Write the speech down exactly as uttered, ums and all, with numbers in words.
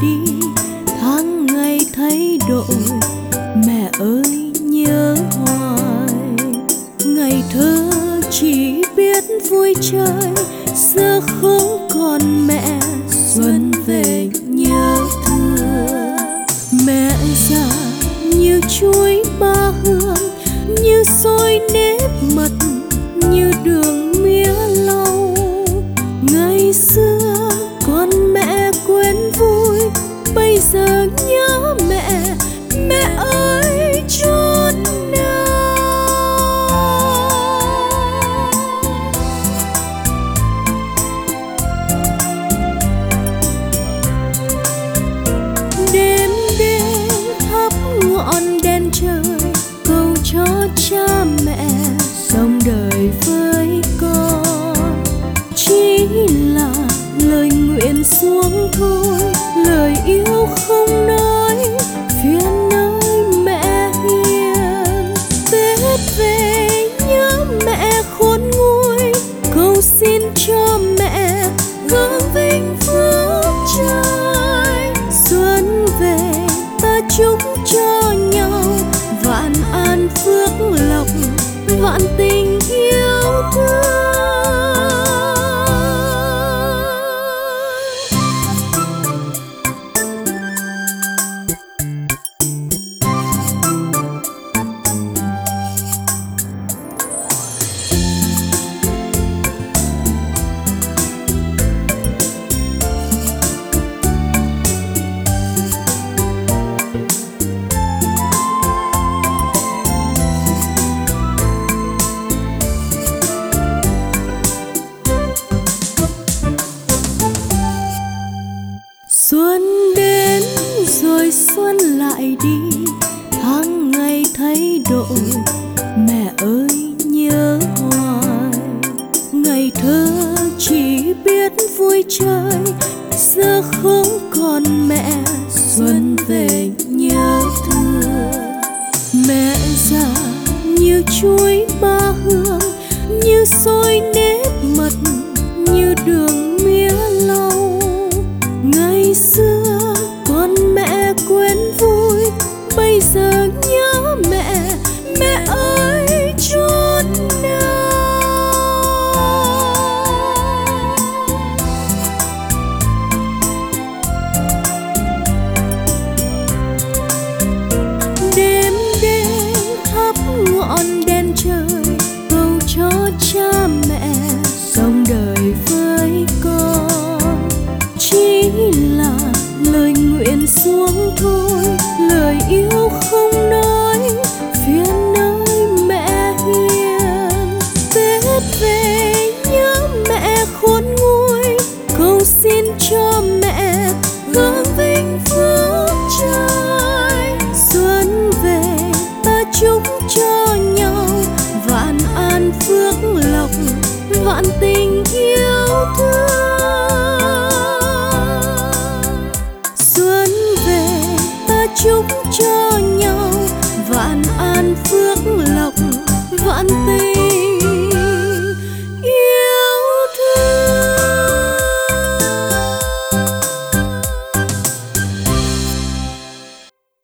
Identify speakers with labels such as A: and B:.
A: đi, tháng ngày thay đổi, mẹ ơi nhớ hoài. Ngày thơ chỉ biết vui chơi, giờ không còn mẹ, xuân về nhớ thương. Mẹ già như chuối ba hương, như xôi nếp mật, như đường mía lau. Ngày xưa con mẹ quên vui, bây giờ nhớ mẹ, mẹ ơi chốn nào. Đêm đêm thắp ngọn đèn trời, cầu cho cha mẹ sống đời với con. Chỉ là lời nguyện xuống thôi, lời yêu không nói, phiền nơi mẹ hiền. Tết về nhớ mẹ khôn nguôi, cầu xin cho mẹ hưởng vinh phước trời. Xuân về ta chúc cho nhau vạn an phước lộc, vạn tình yêu thương. Xuân đến rồi xuân lại đi, tháng ngày thay đổi, mẹ ơi nhớ hoài. Ngày thơ chỉ biết vui chơi, giờ không còn mẹ, xuân về nhớ thương. Mẹ già như chuối ba hương, như xôi nếp mật, như đường mía lau. Ngày xưa con mẹ quên vui, bây giờ nhớ mẹ, mẹ ơi chốn nào. Đêm đêm thắp ngọn đèn trời, cầu cho cha mẹ sống đời với con. Chỉ là lời nguyện xuống thôi, lời yêu không nói, phiền nơi mẹ hiền. Tết về nhớ mẹ khôn nguôi, cầu xin cho mẹ hưởng vinh phước trời. Xuân về ta chúc cho nhau vạn an phước lộc, vạn tình yêu thương. Chúc cho nhau vạn an phước lộc, vạn tình